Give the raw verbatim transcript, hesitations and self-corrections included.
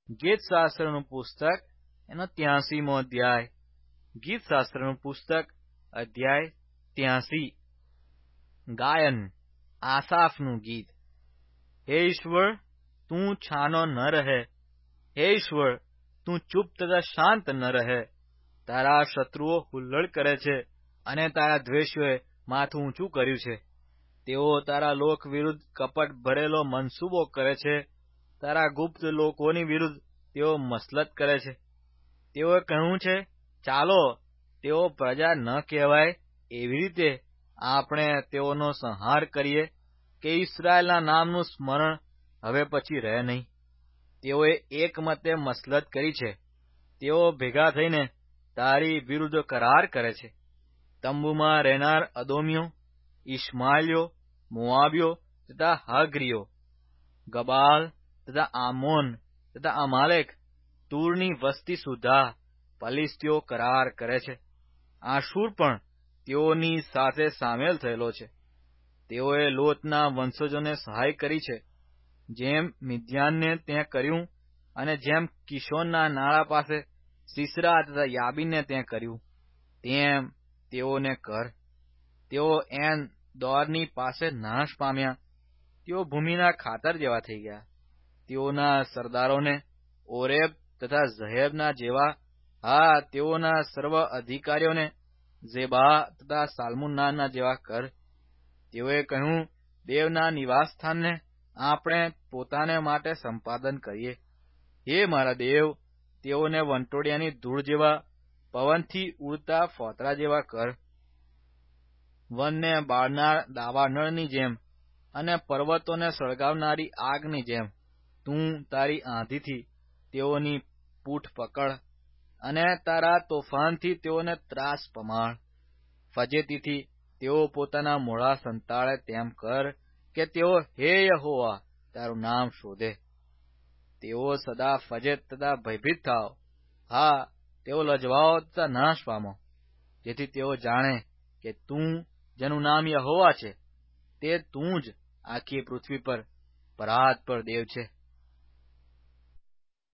ગીતશાસ્ત્રનું પુસ્તક એનો ત્યાસીમો અધ્યાય. ગીતશાસ્ત્રનું પુસ્તક અધ્યાય ત્યાસી. ગાયન આસાફનું ગીત. હે ઈશ્વર, તું છાનો ન રહે. હે ઈશ્વર, તું ચૂપ તથા શાંત ન રહે. તારા શત્રુઓ હુલ્લડ કરે છે અને તારા દ્વેષીઓએ માથું ઊંચું કર્યું છે. તેઓ તારા લોક વિરુદ્ધ કપટ ભરેલો મનસૂબો કરે છે. તારા ગુપ્ત લોકોની વિરુદ્ધ તેઓ મસલત કરે છે. તેઓએ કહ્યું છે, ચાલો, તેઓ પ્રજા ન કહેવાય એવી રીતે આપણે તેઓનો સંહાર કરીએ કે ઇસ્રાયેલના નામનું સ્મરણ હવે પછી રહે નહીં. તેઓએ એકમતે મસલત કરી છે. તેઓ ભેગા થઈને તારી વિરુદ્ધ કરાર કરે છે. તંબુમાં રહેનાર અદોમીઓ, ઇશ્માએલીઓ, મોઆબીઓ તથા હાગ્રીઓ, ગબાલ તથા આમોન તથા અમાલેક, તૂરની વસ્તી સુધા ફલિસ્તીઓ કરાર કરે છે. આશૂર પણ તેઓની સાથે સામેલ થયેલો છે. તેઓએ લોતના વંશજોને સહાય કરી છે, જેમ મિદ્યાનને ત્યાં કર્યું અને જેમ કિશોનના નાળા પાસે સિસરા તથા યાબીનને ત્યાં કર્યું, તેમ તેઓને કર. તેઓ એન દોરની પાસે નાશ પામ્યા. તેઓ ભૂમિના ખાતર જેવા થઈ ગયા. તેઓના સરદારોને ઓરેબ તથા ઝહેબના જેવા, હા, તેઓના સર્વ અધિકારીઓને ઝેબા તથા સાલ્મુન્નાના જેવા કર. તેઓએ કહ્યું, દેવના નિવાસસ્થાનને આપણે પોતાને માટે સંપાદન કરીએ. હે મારા દેવ, તેઓને વંટોળિયાની ધૂળ જેવા, પવનથી ઉડતા ફોતરા જેવા કર. વનને બાળનાર દાવાનળની જેમ અને પર્વતોને સળગાવનારી આગની જેમ તું તારી આંધીથી તેઓની પૂઠ પકડ અને તારા તોફાનથી તેઓને ત્રાસ પમાડ. ફજેતીથી તેઓ પોતાના મોઢા સંતાડે તેમ કર કે તેઓ હે યહોવા તારું નામ શોધે. તેઓ સદા ફજેત તથા ભયભીત થાવ. હા, તેઓ લજવાઓ તથા નાશ પામો, જેથી તેઓ જાણે કે તું, જેનું નામ યહોવા છે, તે તું જ આખી પૃથ્વી પર પરાત પર દેવ છે.